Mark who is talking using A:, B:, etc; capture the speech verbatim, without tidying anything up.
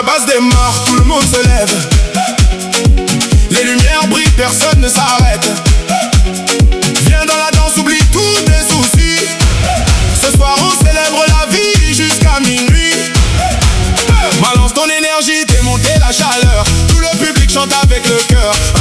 A: basse démarre, tout le monde se lève. Les lumières brillent, personne ne s'arrête. Viens dans la danse, oublie tous tes soucis. Ce soir on célèbre la vie jusqu'à minuit. Balance ton énergie, t'es monté la chaleur. Tout le public chante avec le cœur.